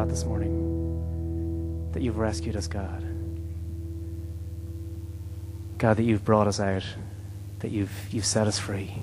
that this morning, that you've rescued us, God. God, that you've brought us out, that you've set us free.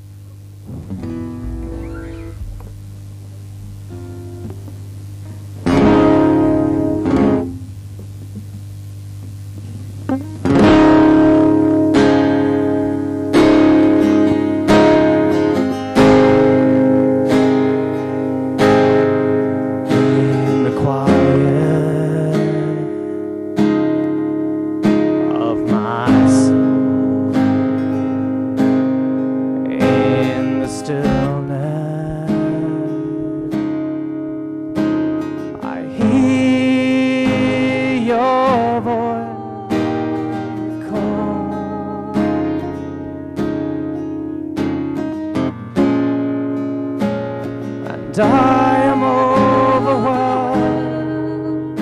I am overwhelmed,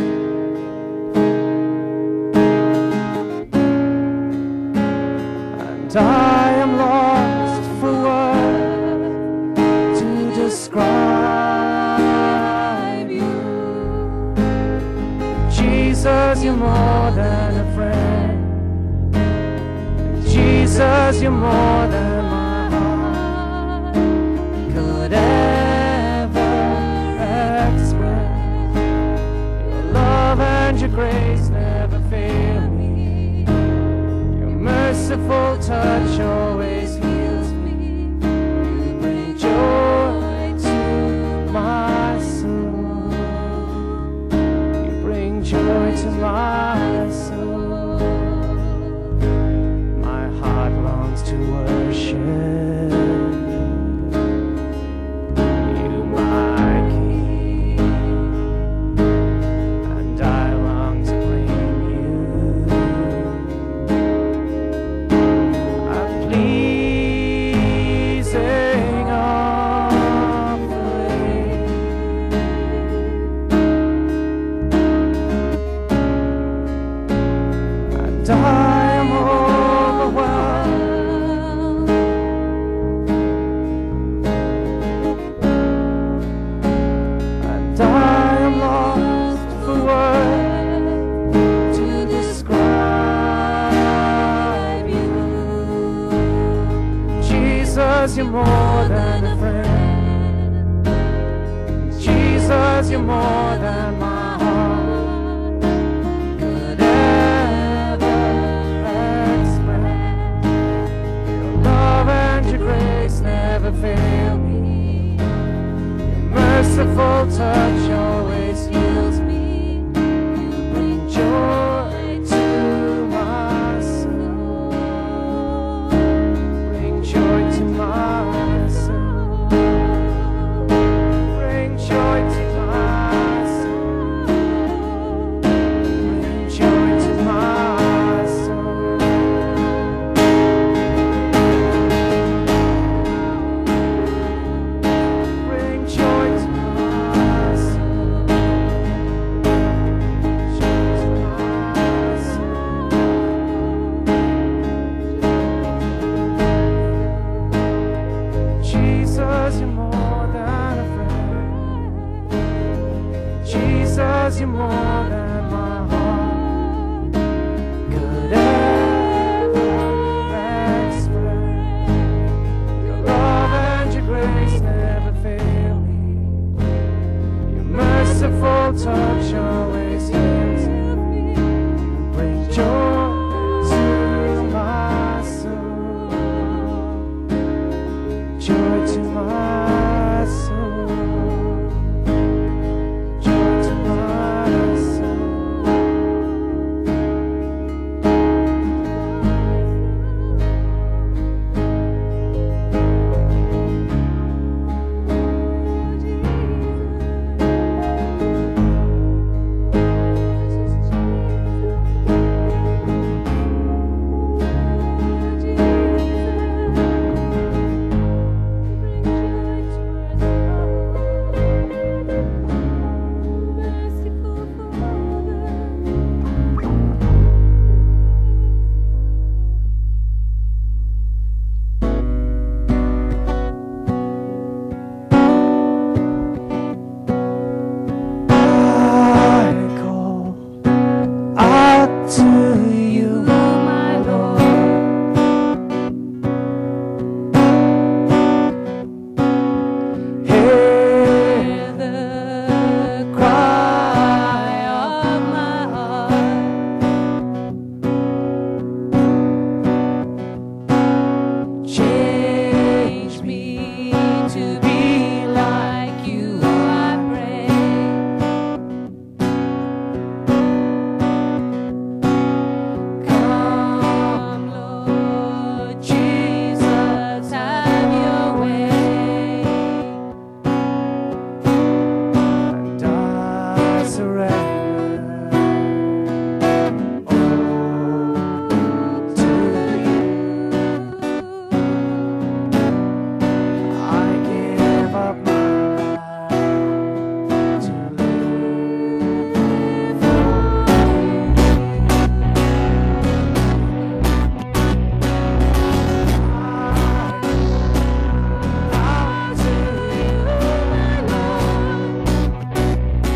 and I am lost for words to describe you. Jesus, you're more than a friend. Jesus, you're more than my heart could ever express. Your love and your grace never fail me. Your merciful touch always heals me. You bring joy to my soul. You bring joy to my soul. My heart longs to worship. I am overwhelmed, and I am lost for words to describe you. Jesus, you're more than a friend. Jesus, you're more than my fail me. Your merciful touch always heals me. You bring joy to my soul. Bring joy to my soul. Bring joy to my soul. Bring joy to my soul. Jesus, you're more than a friend. Jesus, you're more than my heart could ever express. Your love and your grace never fail me. Your merciful touch always heals me. You bring joy to my soul. Joy to my soul, joy to my soul. to be like you, I pray. Come, Lord Jesus, have your way. And I surrender all to you. I give up my life to live for you. To you, my Lord.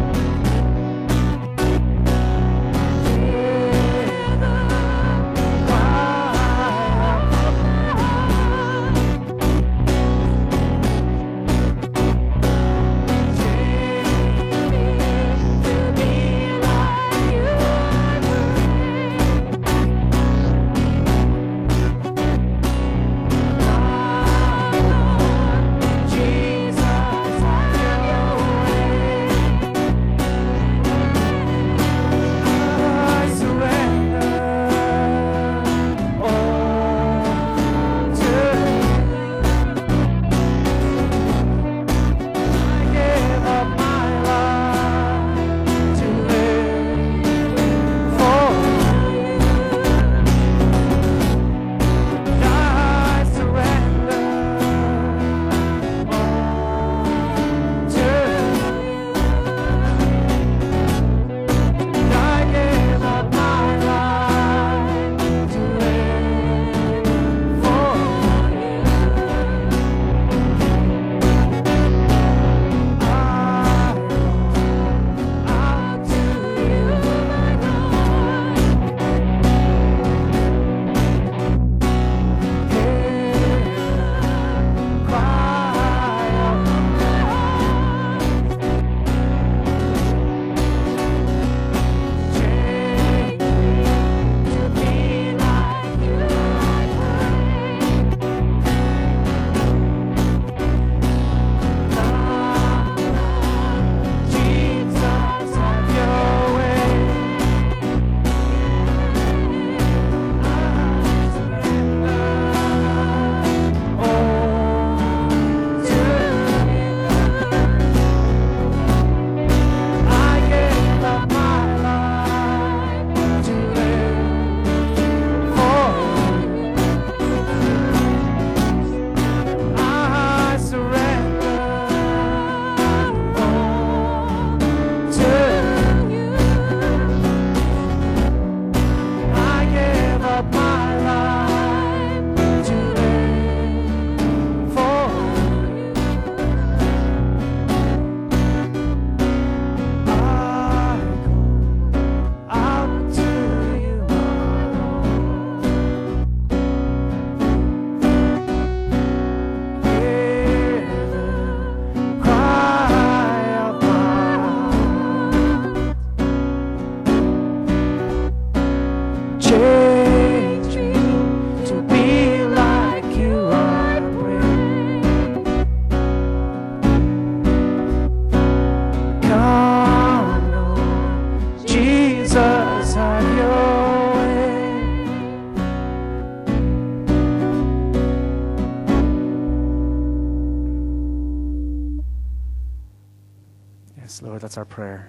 Yes, Lord, that's our prayer.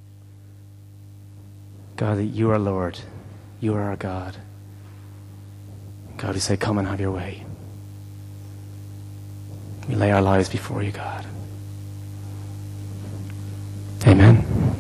God, that you are Lord. You are our God. God, we say, come and have your way. We lay our lives before you, God. Amen.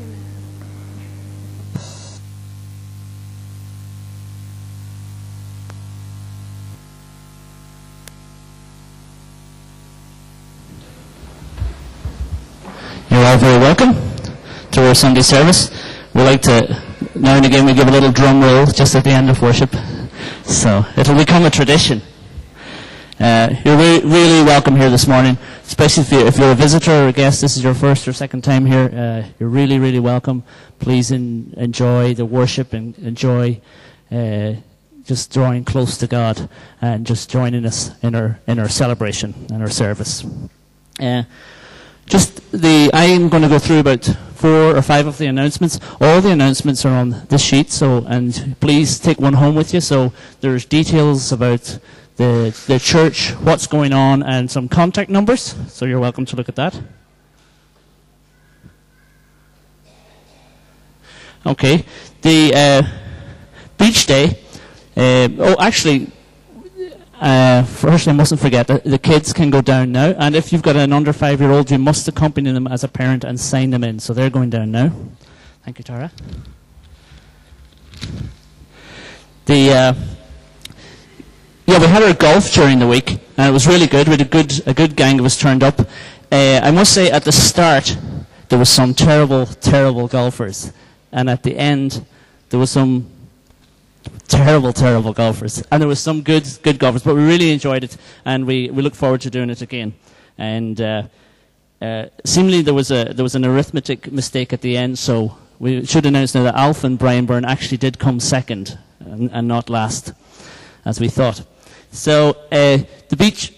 You're all very welcome to our Sunday service. We like to, now and again, we give a little drum roll just at the end of worship. So it'll become a tradition. You're really welcome here this morning, especially if you're a visitor or a guest. This is your first or second time here. You're really welcome. Please enjoy the worship and enjoy just drawing close to God and just joining us in our celebration and our service. I'm going to go through about 4 or 5 of the announcements. All the announcements are on this sheet, and please take one home with you. So there's details about the church, what's going on, and some contact numbers. So you're welcome to look at that. Okay, the beach day. First, I mustn't forget that the kids can go down now, and if you've got an under 5-year-old, you must accompany them as a parent and sign them in. So they're going down now. Thank you, Tara. We had our golf during the week, and it was really good. We had a good gang of us turned up. I must say, at the start, there was some terrible, terrible golfers, and at the end, there was some terrible, terrible golfers, and there was some good golfers. But we really enjoyed it, and we look forward to doing it again. And seemingly there was an arithmetic mistake at the end, so we should announce now that Alf and Brian Byrne actually did come second and not last, as we thought. So the beach.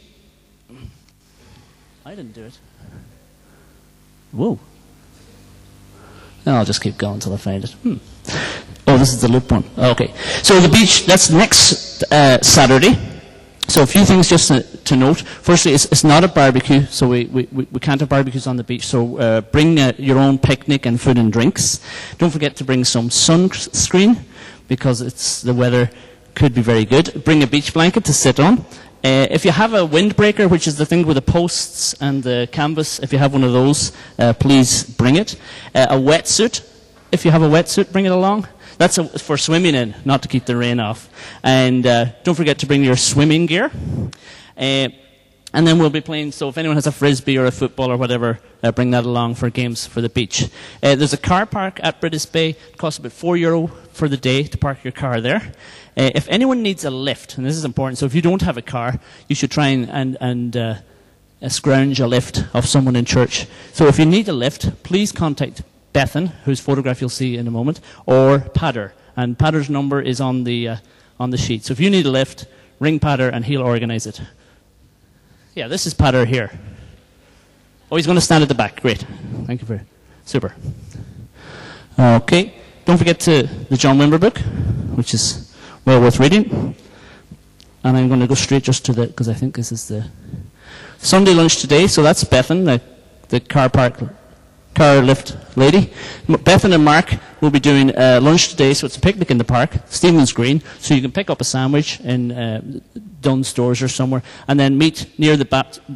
I didn't do it. Whoa. No, I'll just keep going until I find it. Oh, this is the loop one. Okay. So the beach, that's next Saturday. So a few things just to note. Firstly, it's not a barbecue, so we can't have barbecues on the beach. So bring your own picnic and food and drinks. Don't forget to bring some sunscreen, because the weather could be very good. Bring a beach blanket to sit on. If you have a windbreaker, which is the thing with the posts and the canvas, if you have one of those, please bring it. A wetsuit. If you have a wetsuit, bring it along. That's for swimming in, not to keep the rain off. And don't forget to bring your swimming gear. And then we'll be playing, so if anyone has a frisbee or a football or whatever, bring that along for games for the beach. There's a car park at British Bay. It costs about €4 for the day to park your car there. If anyone needs a lift, and this is important, so if you don't have a car, you should try and scrounge a lift of someone in church. So if you need a lift, please contact Bethan, whose photograph you'll see in a moment, or Padder. And Padder's number is on the sheet. So if you need a lift, ring Padder and he'll organise it. Yeah, this is Padder here. Oh, he's going to stand at the back. Great. Thank you for super. Okay. Don't forget the John Wimber book, which is well worth reading. And I'm going to go straight just to because I think this is the Sunday lunch today. So that's Bethan, the car lift lady. Bethan and Mark will be doing lunch today, so it's a picnic in the park, Stephen's Green, so you can pick up a sandwich in Dunn's Stores or somewhere, and then meet near the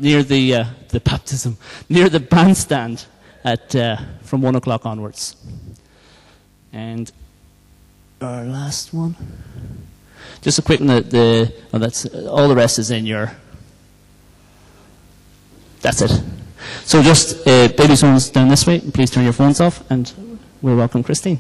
bandstand from 1 o'clock onwards. And our last one, just a quick one. That's all. The rest is in your. That's it. So just baby zones down this way, and please turn your phones off, and we'll welcome Christine.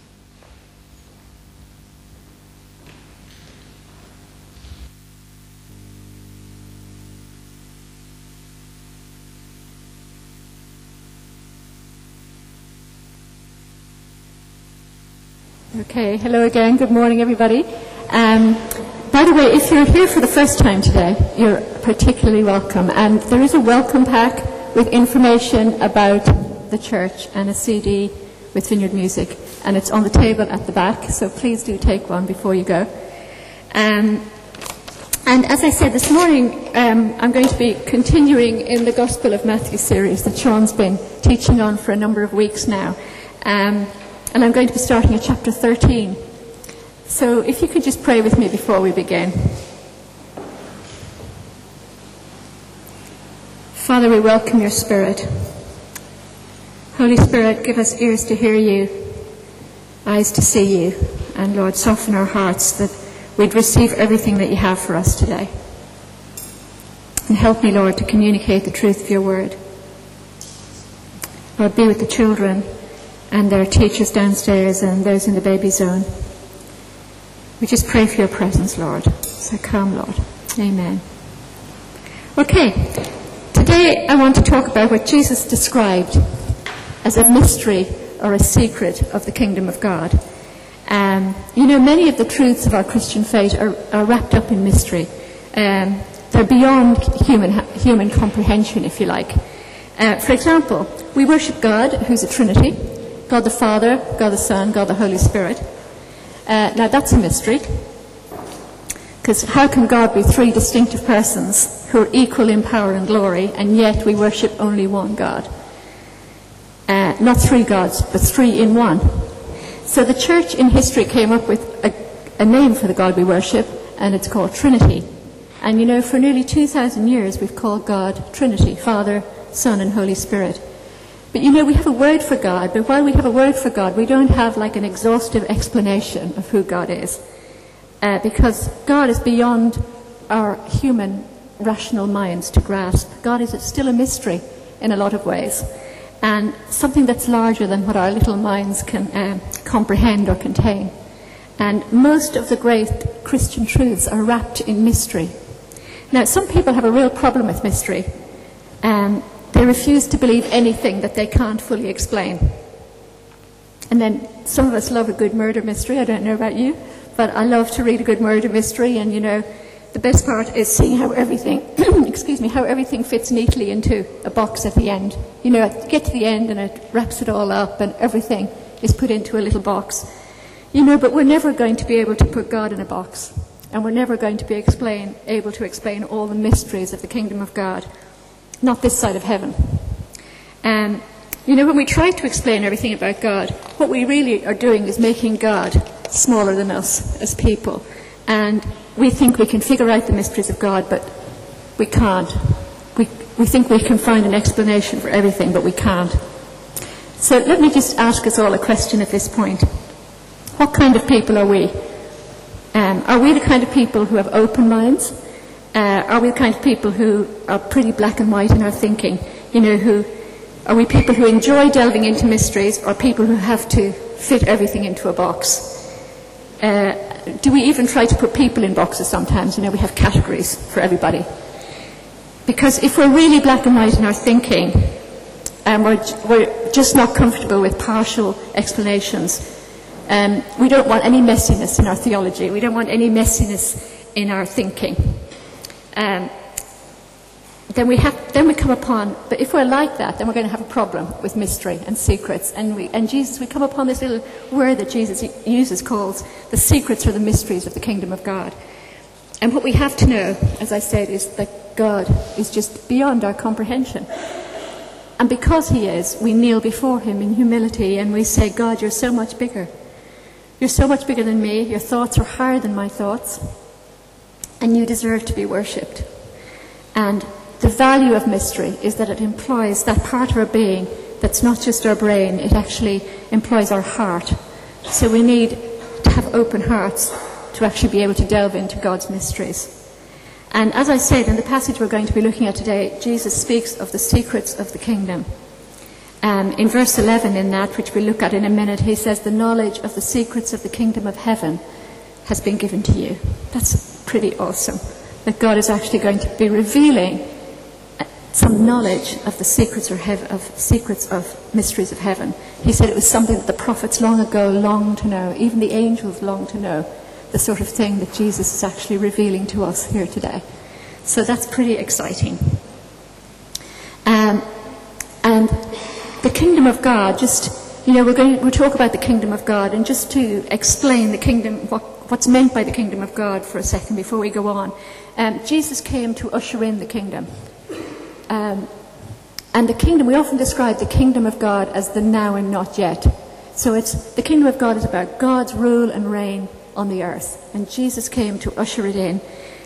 Okay, hello again. Good morning, everybody. By the way, if you're here for the first time today, you're particularly welcome. And there is a welcome pack with information about the church and a CD with Vineyard Music. And it's on the table at the back, so please do take one before you go. And as I said this morning, I'm going to be continuing in the Gospel of Matthew series that Sean's been teaching on for a number of weeks now. And I'm going to be starting at chapter 13. So if you could just pray with me before we begin. Father, we welcome your Spirit. Holy Spirit, give us ears to hear you, eyes to see you, and Lord, soften our hearts that we'd receive everything that you have for us today. And help me, Lord, to communicate the truth of your word. Lord, be with the children and their teachers downstairs and those in the baby zone. We just pray for your presence, Lord. So come, Lord. Amen. Okay, today I want to talk about what Jesus described as a mystery or a secret of the kingdom of God. You know, many of the truths of our Christian faith are wrapped up in mystery. The they're beyond human comprehension, if you like. For example, we worship God, who's a Trinity, God the Father, God the Son, God the Holy Spirit. Now that's a mystery, because how can God be three distinctive persons who are equal in power and glory, and yet we worship only one God? Not three gods, but three in one. So the church in history came up with a name for the God we worship, and it's called Trinity. And you know, for nearly 2,000 years we've called God Trinity, Father, Son and Holy Spirit. But you know, we have a word for God, but while we have a word for God, we don't have like an exhaustive explanation of who God is. Because God is beyond our human rational minds to grasp. God is still a mystery in a lot of ways, and something that's larger than what our little minds can comprehend or contain. And most of the great Christian truths are wrapped in mystery. Now, some people have a real problem with mystery. They refuse to believe anything that they can't fully explain. And then some of us love a good murder mystery. I don't know about you, but I love to read a good murder mystery. And you know, the best part is seeing how everything, how everything fits neatly into a box at the end. You know, you get to the end and it wraps it all up, and everything is put into a little box. You know, but we're never going to be able to put God in a box, and we're never going to be able to explain all the mysteries of the kingdom of God. Not this side of heaven. You know, when we try to explain everything about God, what we really are doing is making God smaller than us as people. And we think we can figure out the mysteries of God, but we can't. We think we can find an explanation for everything, but we can't. So let me just ask us all a question at this point. What kind of people are we? Are we the kind of people who have open minds? Are we the kind of people who are pretty black and white in our thinking? You know, are we people who enjoy delving into mysteries, or people who have to fit everything into a box? Do we even try to put people in boxes sometimes? You know, we have categories for everybody. Because if we're really black and white in our thinking, and we're just not comfortable with partial explanations, we don't want any messiness in our theology. We don't want any messiness in our thinking. Then we come upon, but if we're like that, then we're going to have a problem with mystery and secrets. And Jesus, we come upon this little word that Jesus uses, calls the secrets or the mysteries of the kingdom of God. And what we have to know, as I said, is that God is just beyond our comprehension. And because he is, we kneel before him in humility and we say, God, you're so much bigger. You're so much bigger than me. Your thoughts are higher than my thoughts. And you deserve to be worshipped. And the value of mystery is that it implies that part of our being that's not just our brain, it actually implies our heart. So we need to have open hearts to actually be able to delve into God's mysteries. And as I said, in the passage we're going to be looking at today, Jesus speaks of the secrets of the kingdom. In verse 11 in that, which we'll look at in a minute, he says, the knowledge of the secrets of the kingdom of heaven has been given to you. That's pretty awesome, that God is actually going to be revealing some knowledge of the secrets of mysteries of heaven. He said it was something that the prophets long ago longed to know, even the angels longed to know, the sort of thing that Jesus is actually revealing to us here today. So that's pretty exciting. And the kingdom of God, just, you know, we'll talk about the kingdom of God, and just to explain the kingdom, what's meant by the kingdom of God for a second before we go on. Jesus came to usher in the kingdom. And the kingdom, we often describe the kingdom of God as the now and not yet. So the kingdom of God is about God's rule and reign on the earth. And Jesus came to usher it in.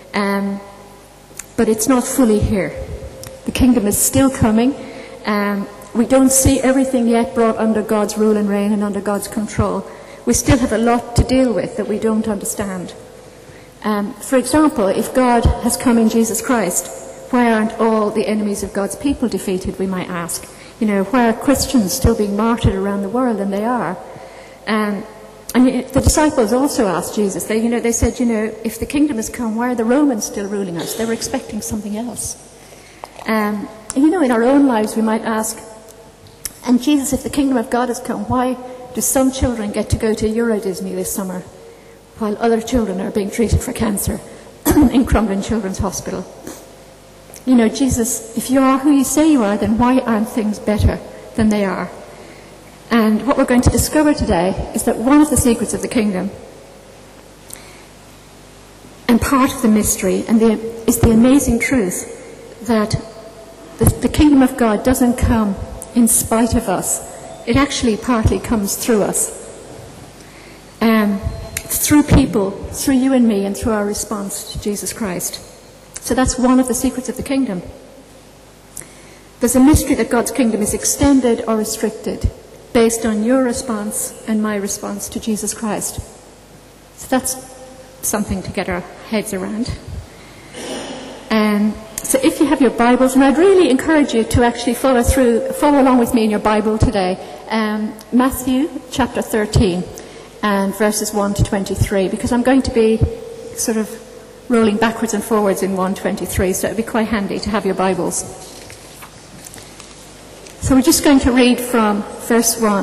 But it's not fully here. The kingdom is still coming. We don't see everything yet brought under God's rule and reign and under God's control. We still have a lot to deal with that we don't understand. For example, if God has come in Jesus Christ, why aren't all the enemies of God's people defeated, we might ask? You know, why are Christians still being martyred around the world? And they are. And the disciples also asked Jesus, they said, if the kingdom has come, why are the Romans still ruling us? They were expecting something else. In our own lives we might ask, and Jesus, if the kingdom of God has come, why do some children get to go to Euro Disney this summer, while other children are being treated for cancer in Crumlin Children's Hospital? you know, Jesus, if you are who you say you are, then why aren't things better than they are? And what we're going to discover today is that one of the secrets of the kingdom, and part of the mystery, is the amazing truth that the kingdom of God doesn't come in spite of us. It actually partly comes through us. Through people, through you and me, and through our response to Jesus Christ. So that's one of the secrets of the kingdom. There's a mystery that God's kingdom is extended or restricted based on your response and my response to Jesus Christ. So that's something to get our heads around. So if you have your Bibles, and I'd really encourage you to actually follow along with me in your Bible today. Matthew chapter 13 and verses 1 to 23, because I'm going to be sort of rolling backwards and forwards in 1:23, so it would be quite handy to have your Bibles. So we're just going to read from verse 1.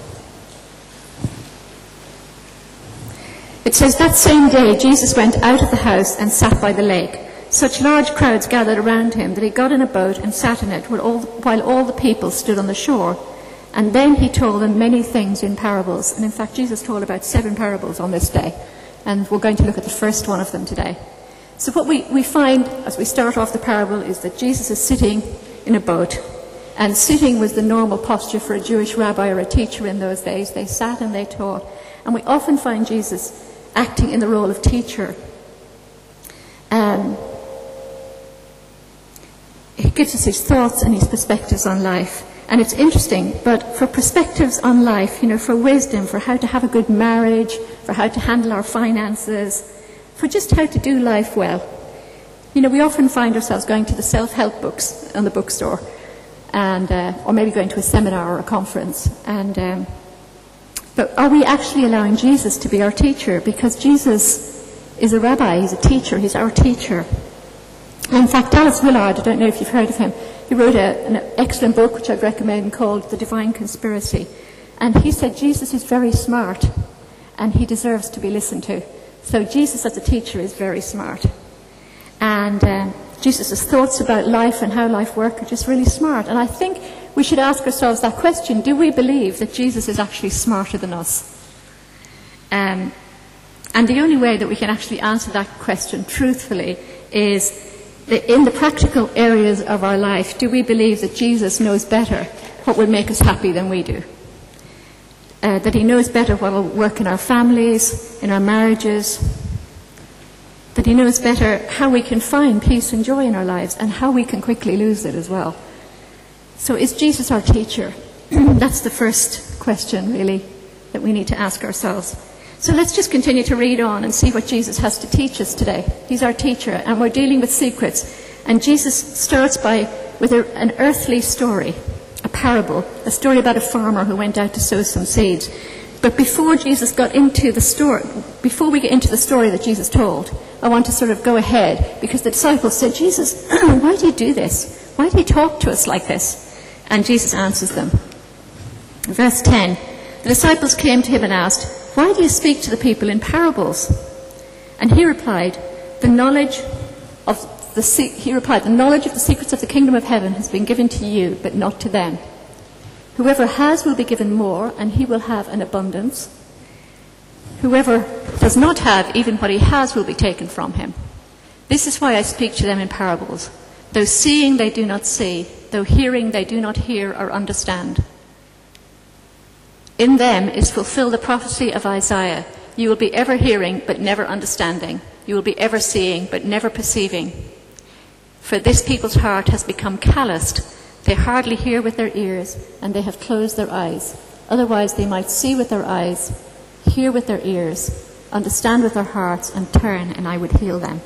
It says, "That same day Jesus went out of the house and sat by the lake. Such large crowds gathered around him that he got in a boat and sat in it while all the people stood on the shore. And then he told them many things in parables." And in fact, Jesus told about 7 parables on this day. And we're going to look at the first one of them today. So what we find as we start off the parable is that Jesus is sitting in a boat. And sitting was the normal posture for a Jewish rabbi or a teacher in those days. They sat and they taught. And we often find Jesus acting in the role of teacher. He gives us his thoughts and his perspectives on life. And it's interesting, but for perspectives on life, you know, for wisdom, for how to have a good marriage, for how to handle our finances, for just how to do life well. You know, we often find ourselves going to the self-help books in the bookstore, and or maybe going to a seminar or a conference. But are we actually allowing Jesus to be our teacher? Because Jesus is a rabbi, he's a teacher, he's our teacher. And in fact, Dallas Willard, I don't know if you've heard of him, he wrote an excellent book which I'd recommend called The Divine Conspiracy. And he said Jesus is very smart and he deserves to be listened to. So Jesus as a teacher is very smart. And Jesus' thoughts about life and how life works are just really smart. And I think we should ask ourselves that question: do we believe that Jesus is actually smarter than us? And the only way that we can actually answer that question truthfully is in the practical areas of our life. Do we believe that Jesus knows better what will make us happy than we do? That he knows better what will work in our families, in our marriages. That he knows better how we can find peace and joy in our lives and how we can quickly lose it as well. So is Jesus our teacher? That's the first question, really, that we need to ask ourselves. So let's just continue to read on and see what Jesus has to teach us today. He's our teacher, and we're dealing with secrets. And Jesus starts with an earthly story, a parable, a story about a farmer who went out to sow some seeds. But before Jesus got into the story, before we get into the story that Jesus told, I want to sort of go ahead, because the disciples said, "Jesus, why do you do this? Why do you talk to us like this?" And Jesus answers them. Verse 10, the disciples came to him and asked, "Why do you speak to the people in parables?" And he replied, the knowledge of the secrets of the kingdom of heaven has been given to you, but not to them. Whoever has will be given more, and he will have an abundance. Whoever does not have, even what he has will be taken from him. This is why I speak to them in parables. Though seeing they do not see, though hearing they do not hear or understand. In them is fulfilled the prophecy of Isaiah. You will be ever hearing, but never understanding. You will be ever seeing, but never perceiving. For this people's heart has become calloused. They hardly hear with their ears, and they have closed their eyes. Otherwise they might see with their eyes, hear with their ears, understand with their hearts, and turn, and I would heal them.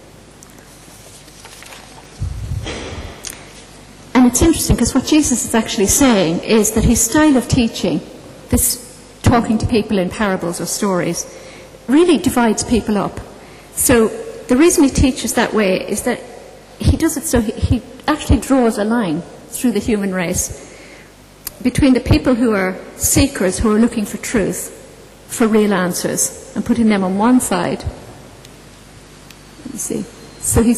And it's interesting, because what Jesus is actually saying is that his style of teaching, this talking to people in parables or stories, really divides people up. So the reason he teaches that way is that he does it so he actually draws a line through the human race between the people who are seekers, who are looking for truth, for real answers, and putting them on one side. Let me see. So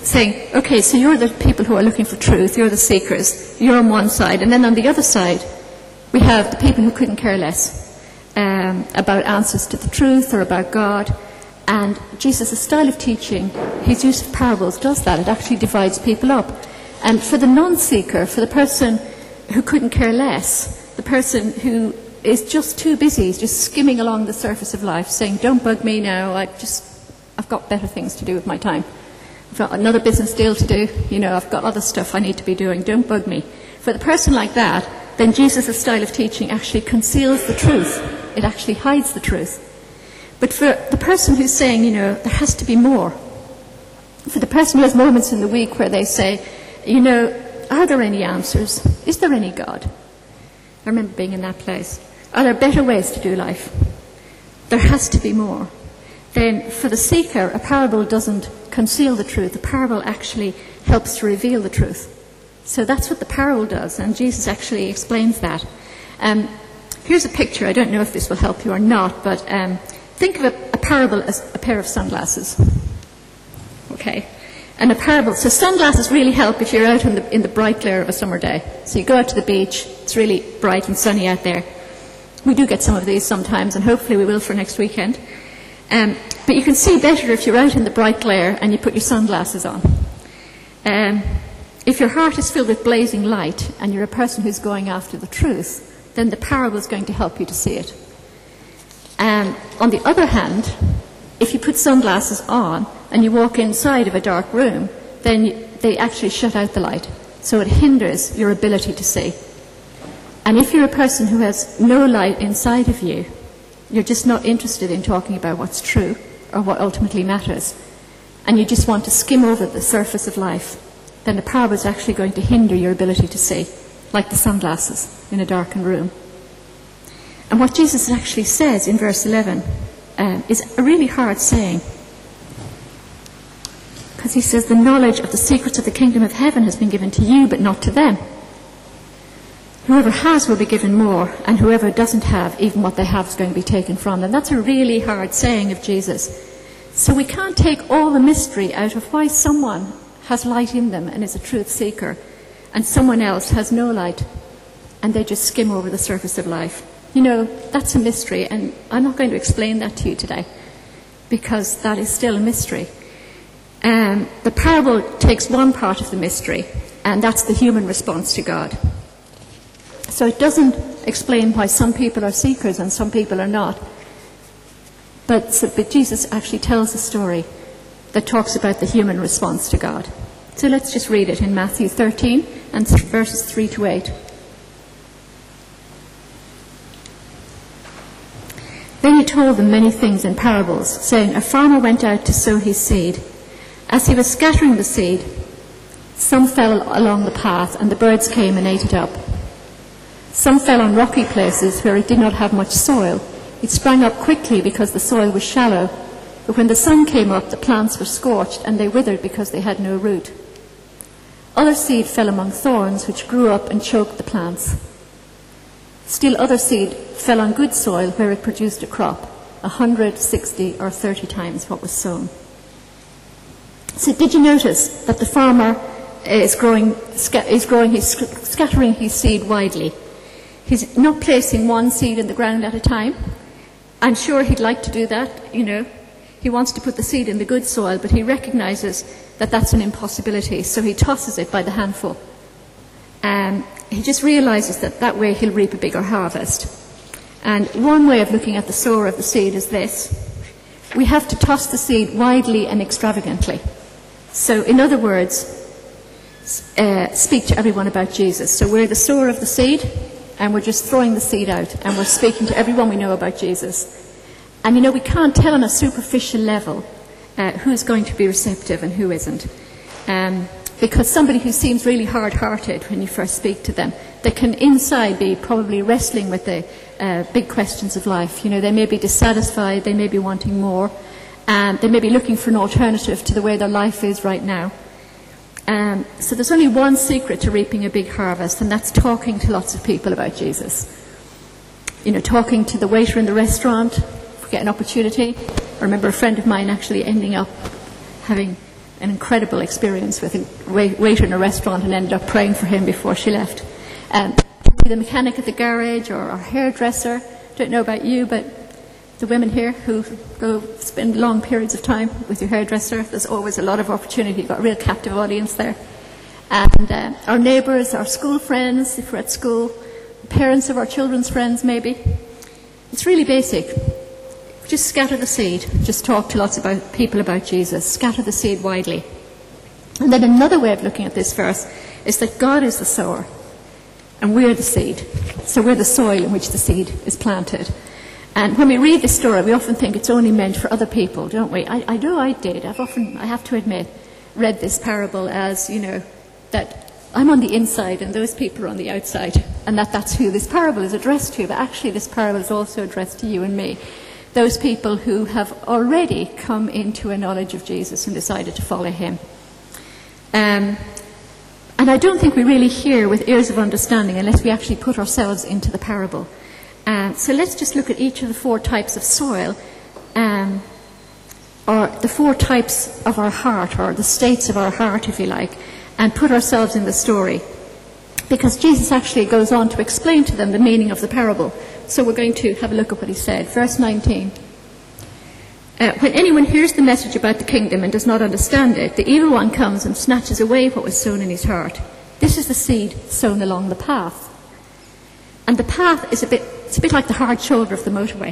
saying, okay, so you're the people who are looking for truth, you're the seekers, you're on one side, and then on the other side, we have the people who couldn't care less about answers to the truth or about God. And Jesus' style of teaching, his use of parables does that. It actually divides people up. And for the non-seeker, for the person who couldn't care less, the person who is just too busy, just skimming along the surface of life, saying, don't bug me now, I've got better things to do with my time. I've got another business deal to do, I've got other stuff I need to be doing, don't bug me. For the person like that, then Jesus' style of teaching actually conceals the truth. It actually hides the truth. But for the person who's saying, there has to be more, for the person who has moments in the week where they say, are there any answers? Is there any God? I remember being in that place. Are there better ways to do life? There has to be more. Then for the seeker, a parable doesn't conceal the truth. A parable actually helps to reveal the truth. So that's what the parable does, and Jesus actually explains that. Here's a picture. I don't know if this will help you or not, but think of a parable as a pair of sunglasses. Okay? And a parable, so sunglasses really help if you're out in the bright glare of a summer day. So you go out to the beach, it's really bright and sunny out there. We do get some of these sometimes, and hopefully we will for next weekend. But you can see better if you're out in the bright glare and you put your sunglasses on. If your heart is filled with blazing light and you're a person who's going after the truth, then the parable is going to help you to see it. On the other hand, if you put sunglasses on and you walk inside of a dark room, then they actually shut out the light. So it hinders your ability to see. And if you're a person who has no light inside of you, you're just not interested in talking about what's true or what ultimately matters, and you just want to skim over the surface of life, then the parable is actually going to hinder your ability to see, like the sunglasses in a darkened room. And what Jesus actually says in verse 11 is a really hard saying. Because he says, the knowledge of the secrets of the kingdom of heaven has been given to you, but not to them. Whoever has will be given more, and whoever doesn't have, even what they have is going to be taken from them. That's a really hard saying of Jesus. So we can't take all the mystery out of why someone has light in them and is a truth seeker, and someone else has no light, and they just skim over the surface of life. That's a mystery, and I'm not going to explain that to you today, because that is still a mystery. The parable takes one part of the mystery, and that's the human response to God. So it doesn't explain why some people are seekers and some people are not. But Jesus actually tells a story that talks about the human response to God. So let's just read it in Matthew 13 and verses 3 to 8. Then he told them many things in parables, saying, a farmer went out to sow his seed. As he was scattering the seed, some fell along the path, and the birds came and ate it up. Some fell on rocky places where it did not have much soil. It sprang up quickly because the soil was shallow. But when the sun came up, the plants were scorched, and they withered because they had no root. Other seed fell among thorns, which grew up and choked the plants. Still other seed fell on good soil, where it produced a crop, 100, 60, or 30 times what was sown. So did you notice that the farmer is scattering his seed widely? He's not placing one seed in the ground at a time. I'm sure he'd like to do that, He wants to put the seed in the good soil, but he recognizes that that's an impossibility, so he tosses it by the handful. He just realizes that way he'll reap a bigger harvest. And one way of looking at the sower of the seed is this. We have to toss the seed widely and extravagantly. So, in other words, speak to everyone about Jesus. So we're the sower of the seed, and we're just throwing the seed out, and we're speaking to everyone we know about Jesus. And we can't tell on a superficial level who's going to be receptive and who isn't. Because somebody who seems really hard-hearted when you first speak to them, they can inside be probably wrestling with the big questions of life. They may be dissatisfied, they may be wanting more, and they may be looking for an alternative to the way their life is right now. So there's only one secret to reaping a big harvest, and that's talking to lots of people about Jesus. Talking to the waiter in the restaurant, if we get an opportunity. I remember a friend of mine actually ending up having an incredible experience with a waiter in a restaurant and ended up praying for him before she left. The mechanic at the garage or our hairdresser. Don't know about you, but the women here who go spend long periods of time with your hairdresser, there's always a lot of opportunity. You've got a real captive audience there. And our neighbours, our school friends, if we're at school, parents of our children's friends maybe. It's really basic. Just scatter the seed. Just talk to lots of people about Jesus. Scatter the seed widely. And then another way of looking at this verse is that God is the sower and we're the seed. So we're the soil in which the seed is planted. And when we read this story, we often think it's only meant for other people, don't we? I know I did. I have to admit, read this parable as, that I'm on the inside and those people are on the outside, and that's who this parable is addressed to. But actually this parable is also addressed to you and me, those people who have already come into a knowledge of Jesus and decided to follow him. And I don't think we really hear with ears of understanding unless we actually put ourselves into the parable. So let's just look at each of the 4 types of soil, or the 4 types of our heart, or the states of our heart, if you like, and put ourselves in the story. Because Jesus actually goes on to explain to them the meaning of the parable. So we're going to have a look at what he said. Verse 19. When anyone hears the message about the kingdom and does not understand it, the evil one comes and snatches away what was sown in his heart. This is the seed sown along the path. And the path is it's a bit like the hard shoulder of the motorway.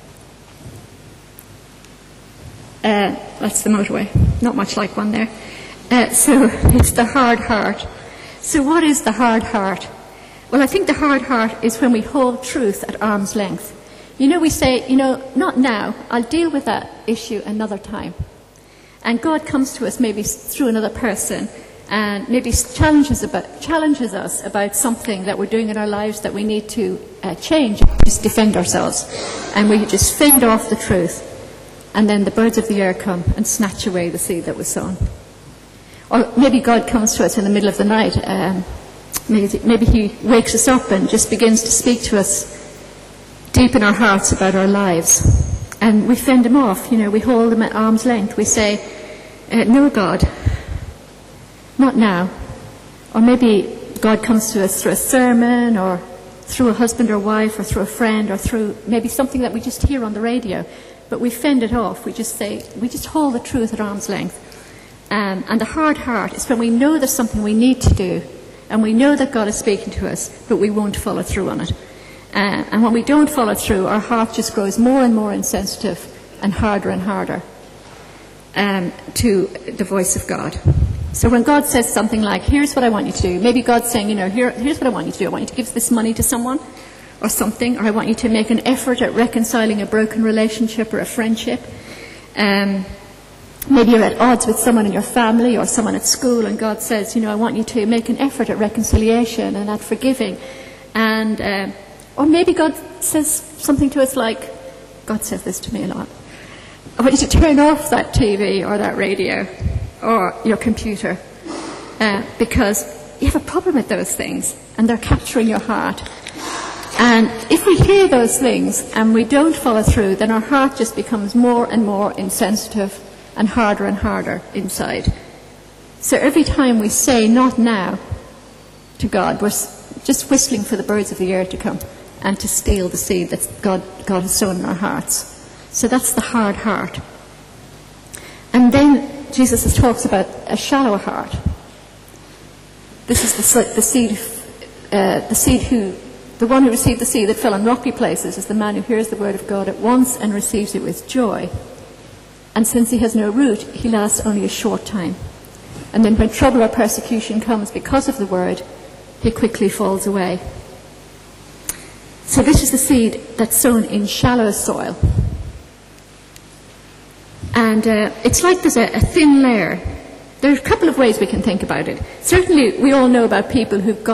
That's the motorway. Not much like one there. So it's the hard heart. So what is the hard heart? Well, I think the hard heart is when we hold truth at arm's length. We say, not now. I'll deal with that issue another time. And God comes to us maybe through another person and maybe challenges us about something that we're doing in our lives that we need to change, just defend ourselves. And we just fend off the truth. And then the birds of the air come and snatch away the seed that was sown. Or maybe God comes to us in the middle of the night. Maybe he wakes us up and just begins to speak to us deep in our hearts about our lives. And we fend him off. We hold him at arm's length. We say, no, God, not now. Or maybe God comes to us through a sermon or through a husband or wife or through a friend or through maybe something that we just hear on the radio. But we fend it off. We just hold the truth at arm's length. And the hard heart is when we know there's something we need to do and we know that God is speaking to us, but we won't follow through on it. And when we don't follow through, our heart just grows more and more insensitive and harder to the voice of God. So when God says something like, here's what I want you to do, maybe God's saying, here's what I want you to do. I want you to give this money to someone or something, or I want you to make an effort at reconciling a broken relationship or a friendship. Maybe you're at odds with someone in your family or someone at school, and God says, I want you to make an effort at reconciliation and at forgiving. And or maybe God says something to us like, God says this to me a lot, I want you to turn off that TV or that radio or your computer because you have a problem with those things and they're capturing your heart. And if we hear those things and we don't follow through, then our heart just becomes more and more insensitive and harder inside. So every time we say not now to God, we're just whistling for the birds of the air to come and to steal the seed that God has sown in our hearts. So that's the hard heart. And then Jesus talks about a shallow heart. This is the one who received the seed that fell on rocky places is the man who hears the word of God at once and receives it with joy. And since he has no root, he lasts only a short time. And then when trouble or persecution comes because of the word, he quickly falls away. So this is the seed that's sown in shallow soil. And it's like there's a thin layer. There are a couple of ways we can think about it. Certainly we all know about people who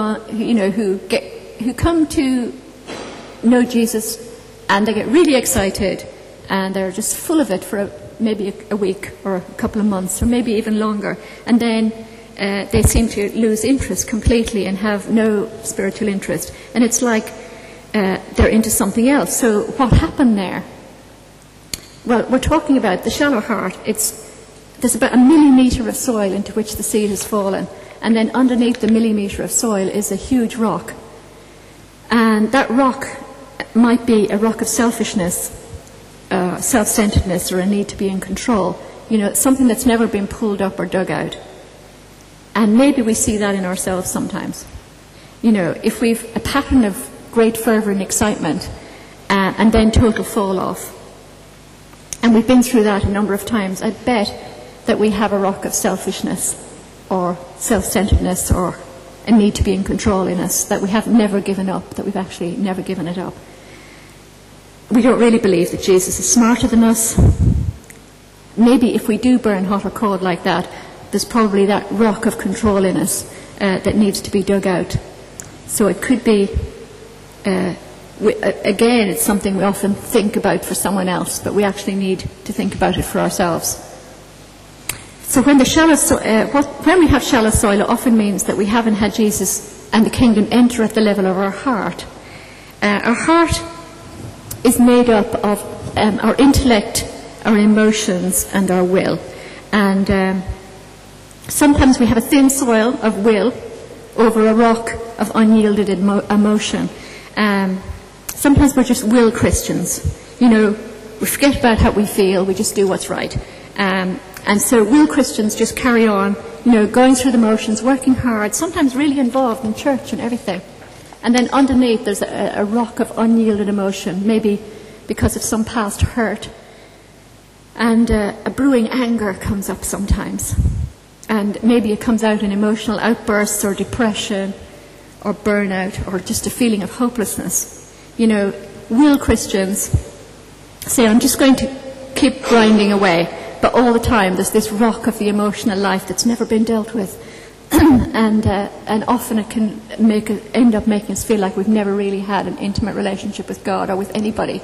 come to know Jesus and they get really excited and they're just full of it for maybe a week or a couple of months or maybe even longer. And then they seem to lose interest completely and have no spiritual interest. And it's like they're into something else. So what happened there? Well, we're talking about the shallow heart. It's there's about a millimetre of soil into which the seed has fallen, and then underneath the millimetre of soil is a huge rock. And that rock might be a rock of selfishness, self-centeredness, or a need to be in control. You know, something that's never been pulled up or dug out. And maybe we see that in ourselves sometimes. You know, if we've a pattern of great fervour and excitement, and then total fall off, and we've been through that a number of times, I bet that we have a rock of selfishness or self-centeredness or a need to be in control in us that we have never given up, that we've actually never given it up. We don't really believe that Jesus is smarter than us. Maybe if we do burn hot or cold like that, there's probably that rock of control in us that needs to be dug out. So it could be, again, it's something we often think about for someone else, but we actually need to think about it for ourselves. So when we have shallow soil, it often means that we haven't had Jesus and the kingdom enter at the level of our heart. Our heart is made up of our intellect, our emotions, and our will. And sometimes we have a thin soil of will over a rock of unyielded emotion. Sometimes we're just will Christians. You know, we forget about how we feel, we just do what's right. And so will Christians just carry on, you know, going through the motions, working hard, sometimes really involved in church and everything. And then underneath there's a rock of unyielded emotion, maybe because of some past hurt. And a brewing anger comes up sometimes. And maybe it comes out in emotional outbursts or depression or burnout or just a feeling of hopelessness. You know, will Christians say, I'm just going to keep grinding away, but all the time there's this rock of the emotional life that's never been dealt with. and often it can end up making us feel like we've never really had an intimate relationship with God or with anybody.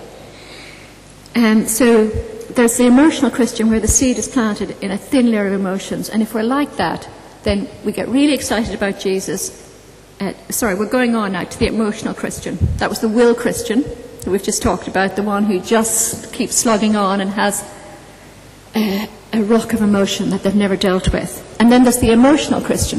So there's the emotional Christian where the seed is planted in a thin layer of emotions, and if we're like that, then we get really excited about Jesus. We're going on now to the emotional Christian. That was the will Christian that we've just talked about, the one who just keeps slogging on and has a rock of emotion that they've never dealt with. And then there's the emotional Christian.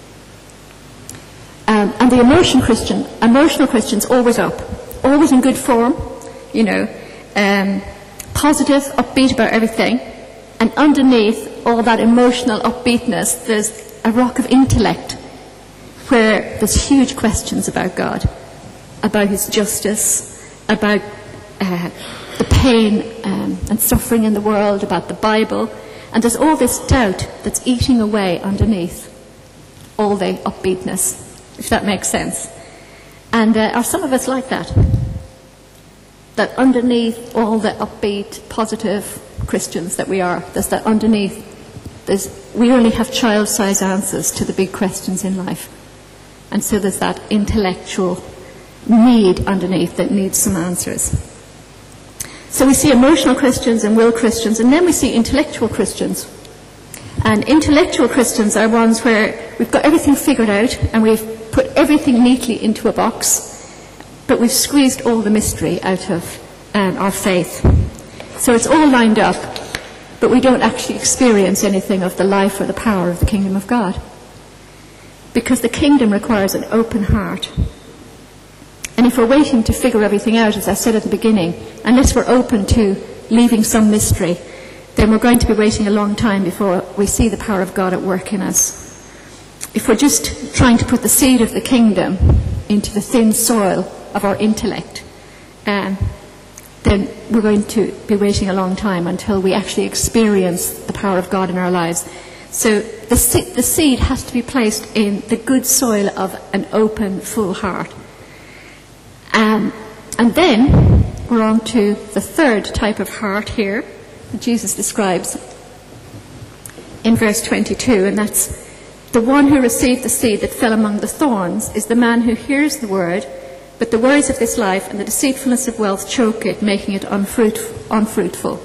And the emotional Christian's always up, always in good form, you know, positive, upbeat about everything. And underneath all that emotional upbeatness, there's a rock of intellect where there's huge questions about God, about his justice, about the pain and suffering in the world, about the Bible. And there's all this doubt that's eating away underneath all the upbeatness, if that makes sense. And are some of us like that? That underneath all the upbeat, positive Christians that we are, there's that underneath, we only have child-sized answers to the big questions in life. And so there's that intellectual need underneath that needs some answers. So we see emotional Christians and will Christians, and then we see intellectual Christians. And intellectual Christians are ones where we've got everything figured out and we've put everything neatly into a box, but we've squeezed all the mystery out of our faith. So it's all lined up, but we don't actually experience anything of the life or the power of the kingdom of God. Because the kingdom requires an open heart. And if we're waiting to figure everything out, as I said at the beginning, unless we're open to leaving some mystery, then we're going to be waiting a long time before we see the power of God at work in us. If we're just trying to put the seed of the kingdom into the thin soil of our intellect, then we're going to be waiting a long time until we actually experience the power of God in our lives. So the seed has to be placed in the good soil of an open, full heart. And then we're on to the third type of heart here that Jesus describes in verse 22, and that's the one who received the seed that fell among the thorns is the man who hears the word, but the worries of this life and the deceitfulness of wealth choke it, making it unfruitful.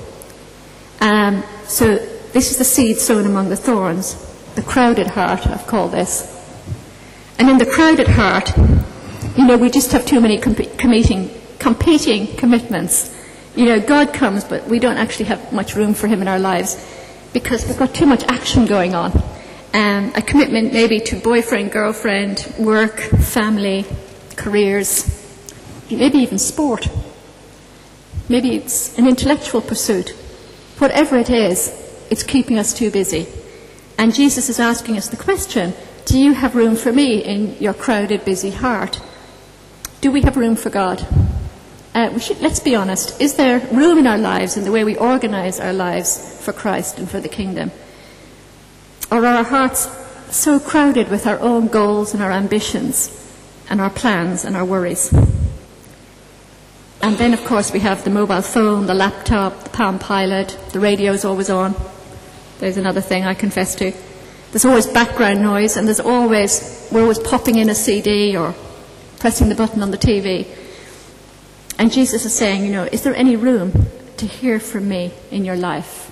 So this is the seed sown among the thorns, the crowded heart, I've called this. And in the crowded heart, you know, we just have too many competing commitments. You know, God comes, but we don't actually have much room for him in our lives. because we've got too much action going on. A commitment maybe to boyfriend, girlfriend, work, family, careers, maybe even sport. Maybe it's an intellectual pursuit. Whatever it is, it's keeping us too busy. And Jesus is asking us the question, do you have room for me in your crowded, busy heart? Do we have room for God? Let's be honest. Is there room in our lives in the way we organise our lives for Christ and for the kingdom? Or are our hearts so crowded with our own goals and our ambitions and our plans and our worries? And then, of course, we have the mobile phone, the laptop, the Palm Pilot, the radio's always on. There's another thing I confess to. There's always background noise, and we're always popping in a CD or pressing the button on the TV. And Jesus is saying, is there any room to hear from me in your life?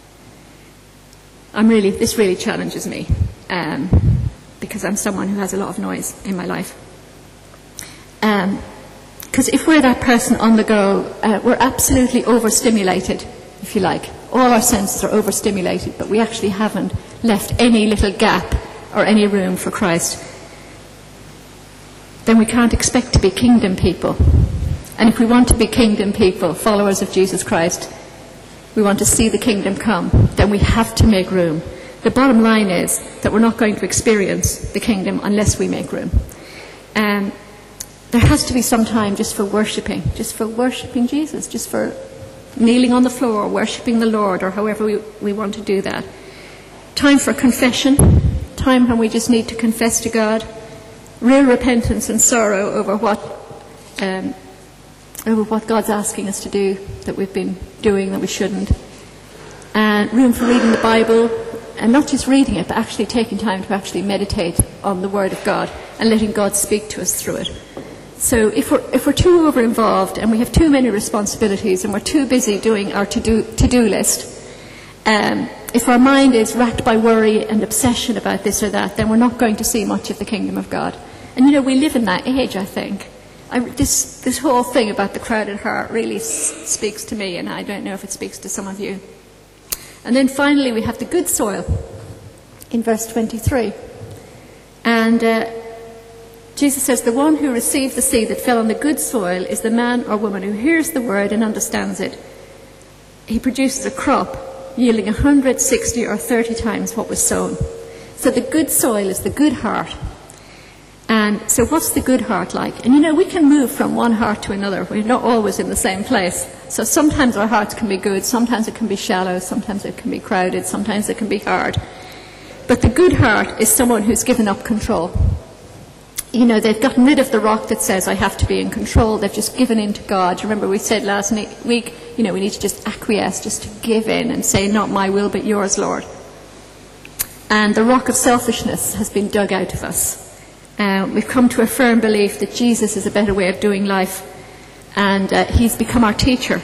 This really challenges me, because I'm someone who has a lot of noise in my life. Because if we're that person on the go, we're absolutely overstimulated, if you like. All our senses are overstimulated, but we actually haven't left any little gap or any room for Christ. Then we can't expect to be kingdom people. And if we want to be kingdom people, followers of Jesus Christ, we want to see the kingdom come, then we have to make room. The bottom line is that we're not going to experience the kingdom unless we make room. There has to be some time just for worshipping Jesus, just for kneeling on the floor, worshipping the Lord, or however we want to do that. Time for confession, time when we just need to confess to God, real repentance and sorrow over what God's asking us to do that we've been doing that we shouldn't. And room for reading the Bible, and not just reading it, but actually taking time to actually meditate on the Word of God and letting God speak to us through it. So if we're too over-involved and we have too many responsibilities and we're too busy doing our to-do list, if our mind is racked by worry and obsession about this or that, then we're not going to see much of the kingdom of God. And we live in that age, I think. This whole thing about the crowded heart really speaks to me, and I don't know if it speaks to some of you. And then finally we have the good soil in verse 23. And Jesus says, the one who received the seed that fell on the good soil is the man or woman who hears the word and understands it. He produces a crop yielding 160 or 30 times what was sown. So the good soil is the good heart. And so what's the good heart like? And we can move from one heart to another. We're not always in the same place. So sometimes our hearts can be good, sometimes it can be shallow, sometimes it can be crowded, sometimes it can be hard. But the good heart is someone who's given up control. They've gotten rid of the rock that says I have to be in control. They've just given in to God. Remember we said last week, we need to just acquiesce, just to give in and say, not my will but yours, Lord. And the rock of selfishness has been dug out of us. We've come to a firm belief that Jesus is a better way of doing life, and he's become our teacher,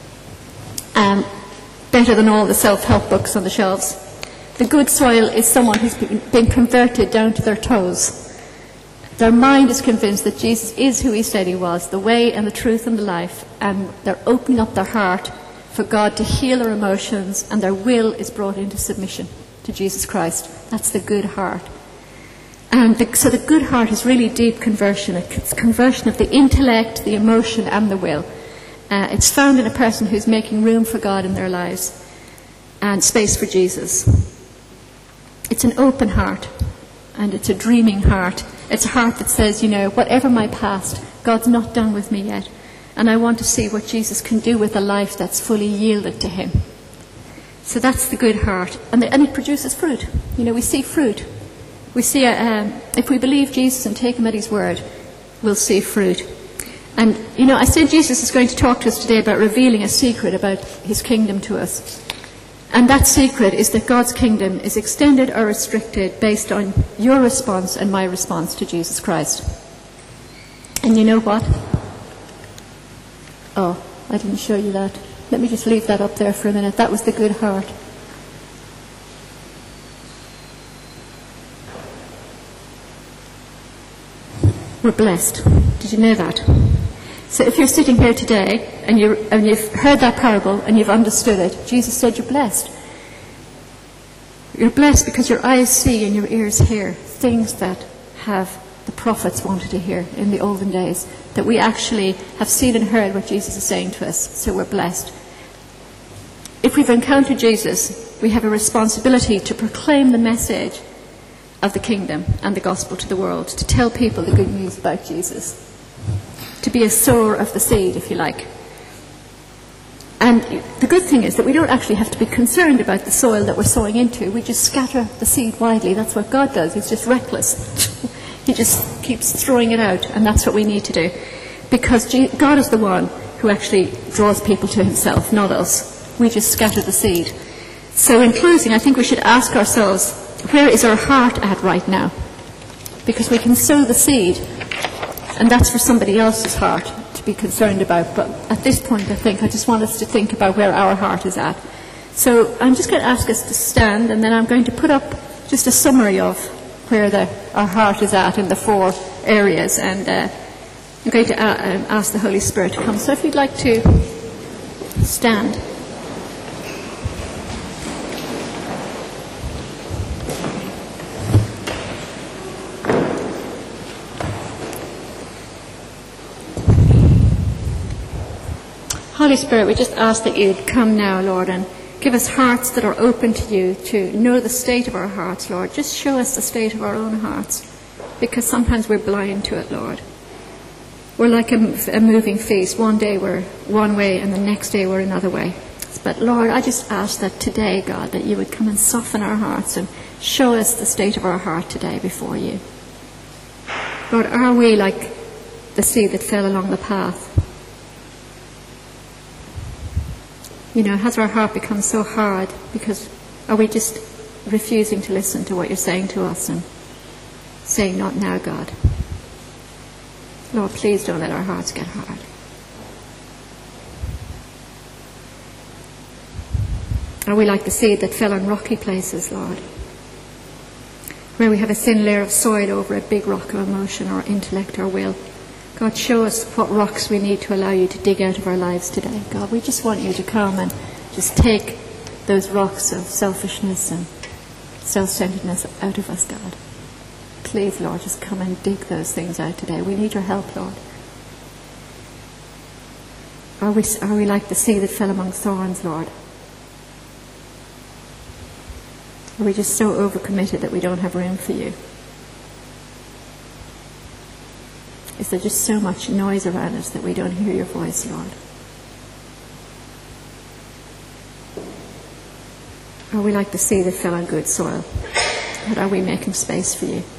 better than all the self-help books on the shelves. The good soil is someone who's been converted down to their toes. Their mind is convinced that Jesus is who he said he was, the way and the truth and the life, and they're opening up their heart for God to heal their emotions, and their will is brought into submission to Jesus Christ. That's the good heart. And so the good heart is really deep conversion. It's conversion of the intellect, the emotion, and the will. It's found in a person who's making room for God in their lives and space for Jesus. It's an open heart, and it's a dreaming heart. It's a heart that says, whatever my past, God's not done with me yet. And I want to see what Jesus can do with a life that's fully yielded to him. So that's the good heart. And it produces fruit. We see fruit. We see, if we believe Jesus and take him at his word, we'll see fruit. And, I said Jesus is going to talk to us today about revealing a secret about his kingdom to us. And that secret is that God's kingdom is extended or restricted based on your response and my response to Jesus Christ. And you know what? Oh, I didn't show you that. Let me just leave that up there for a minute. That was the good heart. We're blessed. Did you know that? So if you're sitting here today and you've heard that parable and you've understood it, Jesus said you're blessed. You're blessed because your eyes see and your ears hear things that have the prophets wanted to hear in the olden days, that we actually have seen and heard what Jesus is saying to us, so we're blessed. If we've encountered Jesus, we have a responsibility to proclaim the message of the kingdom and the gospel to the world, to tell people the good news about Jesus, to be a sower of the seed, if you like. And the good thing is that we don't actually have to be concerned about the soil that we're sowing into. We just scatter the seed widely. That's what God does. He's just reckless. He just keeps throwing it out, and that's what we need to do. Because God is the one who actually draws people to himself, not us. We just scatter the seed. So in closing, I think we should ask ourselves, where is our heart at right now? Because we can sow the seed, and that's for somebody else's heart to be concerned about. But at this point, I just want us to think about where our heart is at. So I'm just going to ask us to stand, and then I'm going to put up just a summary of where our heart is at in the 4 areas. And I'm going to ask the Holy Spirit to come. So if you'd like to stand. Holy Spirit, we just ask that you'd come now, Lord, and give us hearts that are open to you, to know the state of our hearts, Lord. Just show us the state of our own hearts, because sometimes we're blind to it, Lord. We're like a moving feast. One day we're one way, and the next day we're another way. But Lord, I just ask that today, God, that you would come and soften our hearts and show us the state of our heart today before you. Lord, are we like the seed that fell along the path? You know, has our heart become so hard? Because are we just refusing to listen to what you're saying to us and saying, not now, God? Lord, please don't let our hearts get hard. Are we like the seed that fell on rocky places, Lord? Where we have a thin layer of soil over a big rock of emotion or intellect or will. God, show us what rocks we need to allow you to dig out of our lives today. God, we just want you to come and just take those rocks of selfishness and self-centeredness out of us, God. Please, Lord, just come and dig those things out today. We need your help, Lord. Are we like the seed that fell among thorns, Lord? Are we just so overcommitted that we don't have room for you? Is there just so much noise around us that we don't hear your voice, Lord? Are we like the seed that fell on good soil? Or are we making space for you?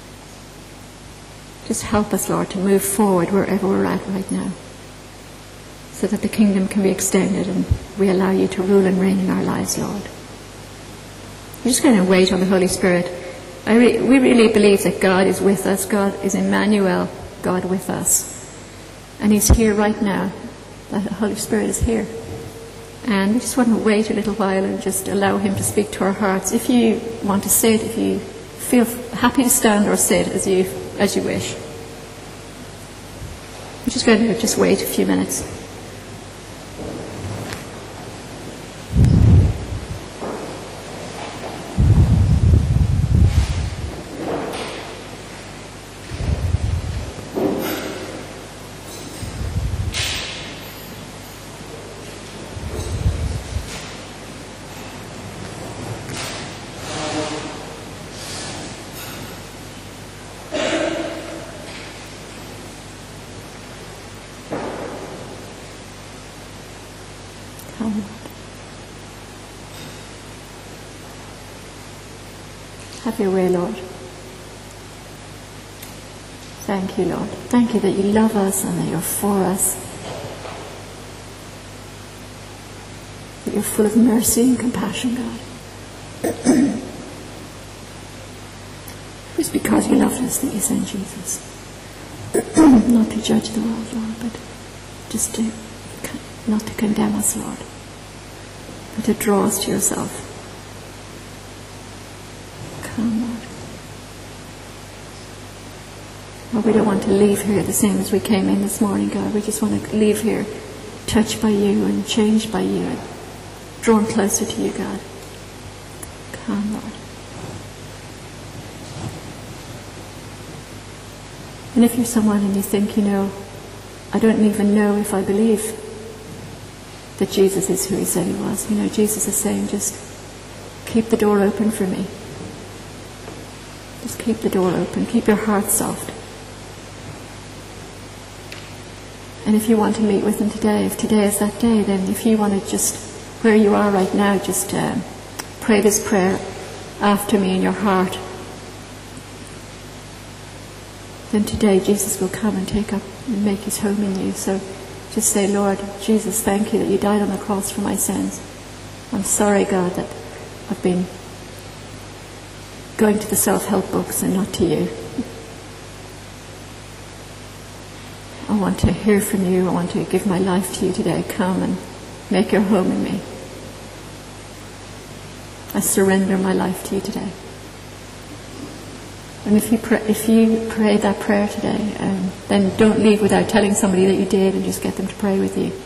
Just help us, Lord, to move forward wherever we're at right now, so that the kingdom can be extended and we allow you to rule and reign in our lives, Lord. We're just going to wait on the Holy Spirit. We really believe that God is with us. God is Emmanuel, God with us. And he's here right now. The Holy Spirit is here. And we just want to wait a little while and just allow him to speak to our hearts. If you want to sit, if you feel happy to stand or sit as you wish. We're just going to just wait a few minutes. Have your way, Lord. Thank you, Lord. Thank you that you love us and that you're for us. That you're full of mercy and compassion, God. It's because you loved us that you sent Jesus. Not to judge the world, Lord, but just not to condemn us, Lord, but to draw us to yourself. Come, Lord. Lord, we don't want to leave here the same as we came in this morning, God. We just want to leave here touched by you and changed by you and drawn closer to you, God. Come, Lord. And if you're someone and you think, I don't even know if I believe that Jesus is who he said he was. Jesus is saying, just keep the door open for me. Just keep the door open. Keep your heart soft. And if you want to meet with him today, if today is that day, then if you want to just, where you are right now, just pray this prayer after me in your heart. Then today Jesus will come and take up and make his home in you. So just say, Lord Jesus, thank you that you died on the cross for my sins. I'm sorry, God, that I've been going to the self-help books and not to you. I want to hear from you. I want to give my life to you today. Come and make your home in me. I surrender my life to you today. And if you pray that prayer today, then don't leave without telling somebody that you did, and just get them to pray with you.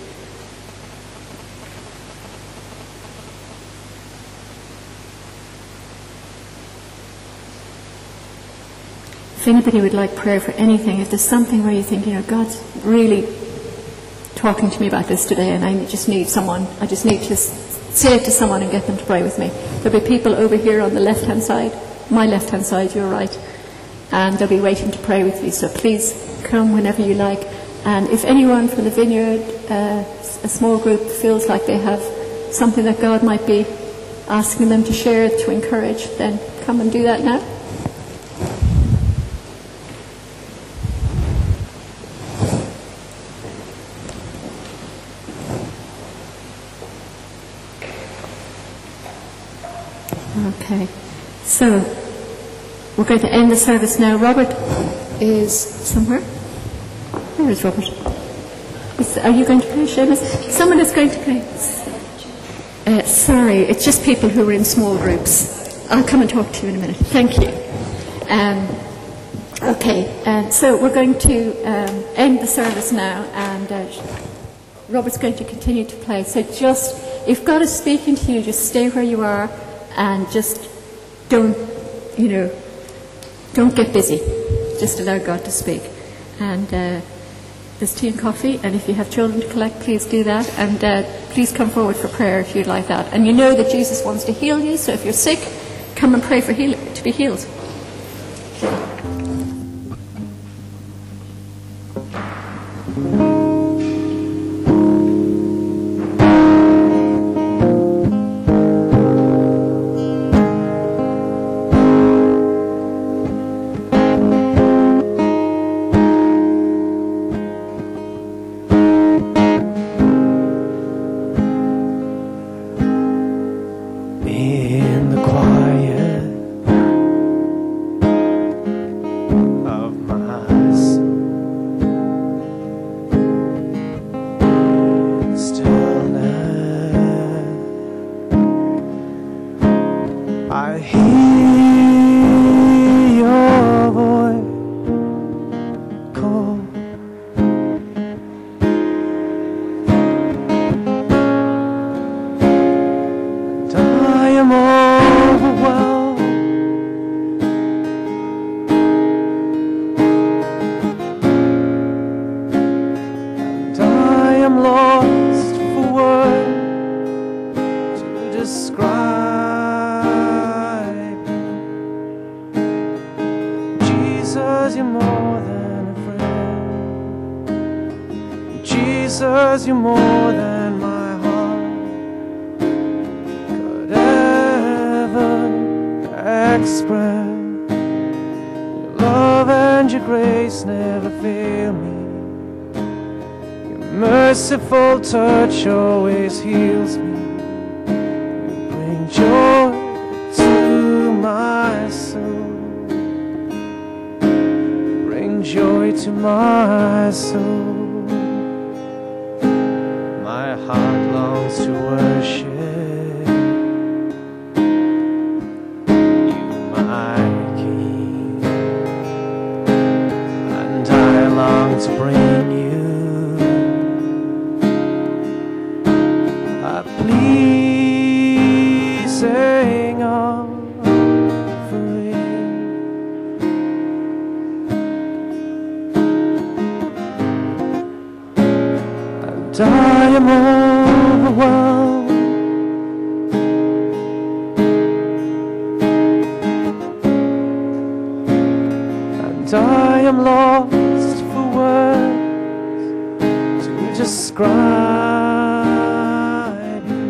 If anybody would like prayer for anything, if there's something where you think, God's really talking to me about this today, and I just need to say it to someone and get them to pray with me. There'll be people over here on the left-hand side, my left-hand side, your right, and they'll be waiting to pray with you. So please come whenever you like. And if anyone from the Vineyard, a small group, feels like they have something that God might be asking them to share, to encourage, then come and do that now. Okay, so we're going to end the service now. Robert is somewhere. Where is Robert? Are you going to pray, Seamus? Someone is going to pray. Sorry, it's just people who are in small groups. I'll come and talk to you in a minute. Thank you. Okay, so we're going to end the service now, and Robert's going to continue to play. So just, if God is speaking to you, just stay where you are. And just don't get busy. Just allow God to speak. And there's tea and coffee, and if you have children to collect, please do that. And please come forward for prayer if you'd like that. And you know that Jesus wants to heal you, so if you're sick, come and pray for to be healed. Jesus, you're more than my heart could ever express. Your love and your grace never fail me. Your merciful touch always heals me. You bring joy to my soul. Bring joy to my soul. My heart longs to worship you, my King, and I long to bring you a pleasing offering. And I am overwhelmed. And I am lost for words to describe you.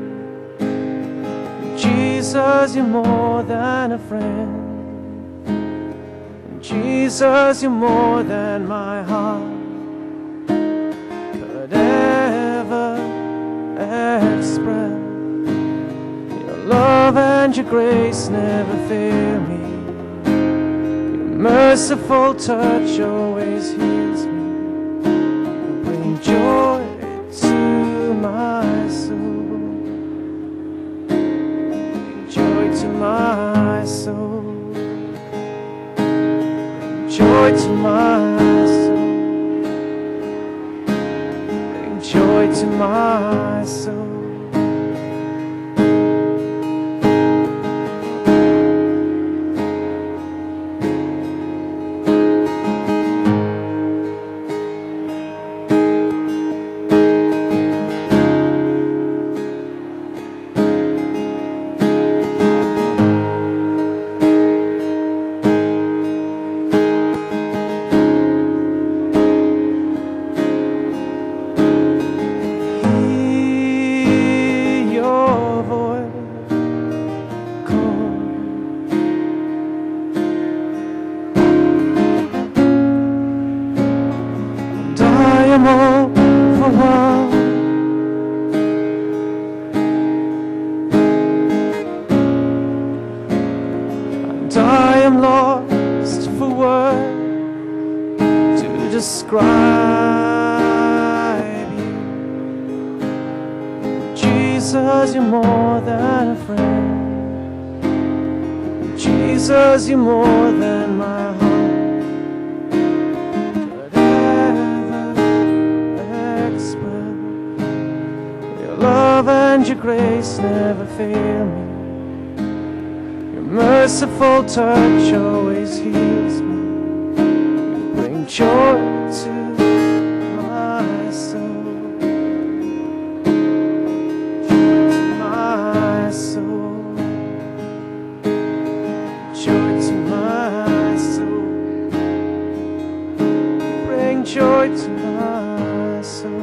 Jesus, you're more than a friend. Jesus, you're more than my heart could ever express. Your love and your grace never fail me. Your merciful touch always heals me. You bring joy to my soul. Bring joy to my soul. Joy to my soul. Bring joy to my soul. Describe you. Jesus, you're more than a friend. Jesus, you're more than my heart could ever express. Your love and your grace never fail me. Your merciful touch always heals me. You bring joy to my soul. Joy to my soul. Joy to my soul. Bring joy to my soul.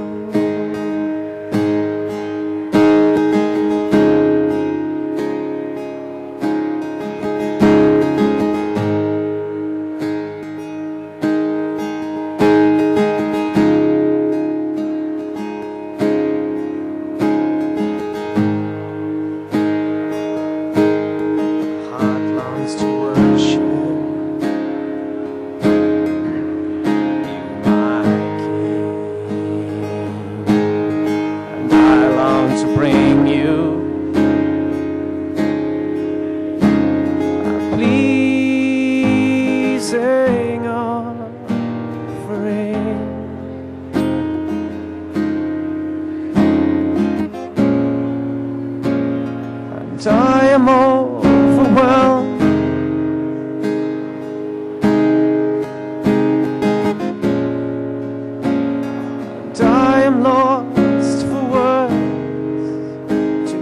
I am overwhelmed. And I am lost for words to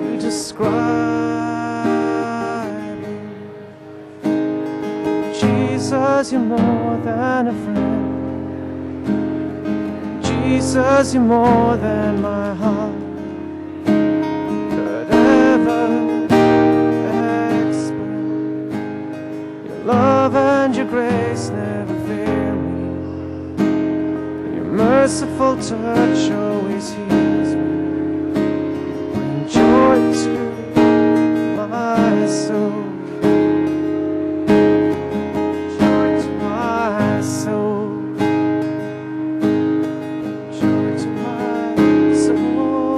describe you. Jesus, you're more than a friend. Jesus, you're more than my heart could ever express. Your love and your grace never fail me. Your merciful touch always heals me. Bring joy to my soul. Joy to my soul. Joy to my soul.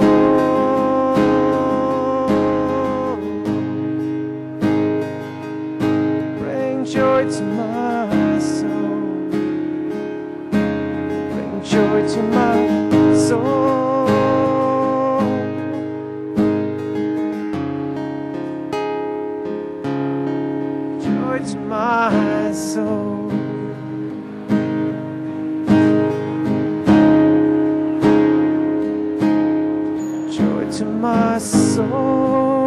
Bring joy to my soul. Bring joy to my soul. Joy to my soul. to my soul.